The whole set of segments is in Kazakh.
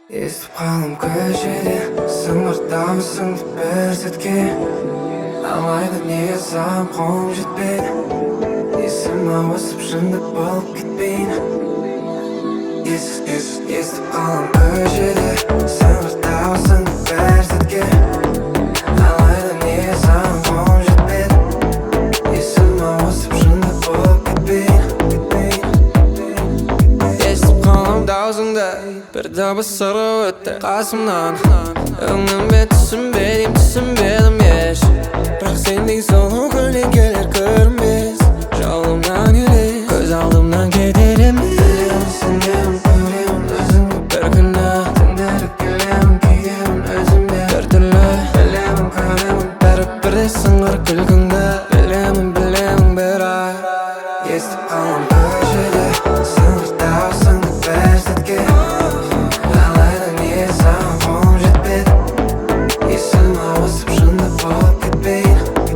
Естіп қалым көшеде сыңғыртамысың деп бір сәтке алайда неге саған қолым жетпеді есіме ауысып шындық болып кетпейін естіп қалым көшеде сыңғыртамысың деп бір сәтке алайда неге саған қолым жетпеді есіме ауысып шындық болып кетпейін естіп қалым даусыңды бір дыбыс ырып өтті қасымнан өңім бе түсінбе деймін түсінбедім еш бірақ сендей сұлу гүлден келер көрінбес жолымнан елес көз алдымнан кетер емес білемін сенемін көремін өзіңді бір күні түндері келемін күйемін өзімде бір түрлі білемін көремін бәрібір де сыңғыр күлкіңді білемін бірақ естіп қалам көшеде сыңғыртасың деп бір сәтке алайда неге саған қолым жетпеді есіме ауысып шындық болып кетпейін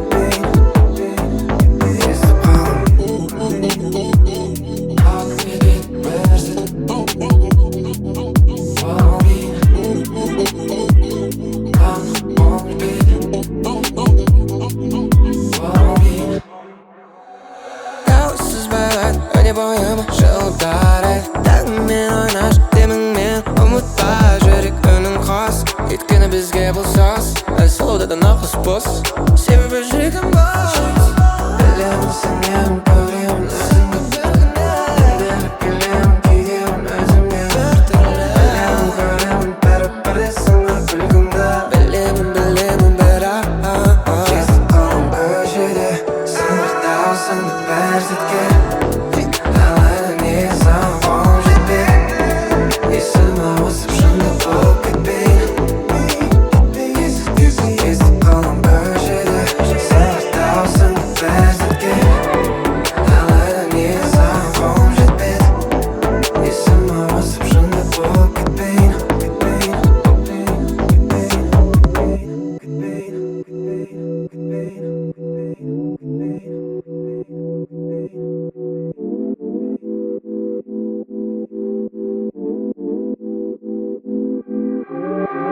естіп қалам бір сәтке Дауыссыз байлар өне бойыма жылдар таңмен ойнаш деміңмен ұмытпа жүрек үнін қос өйткені бізге бұл сос сұлуда да нақыс бос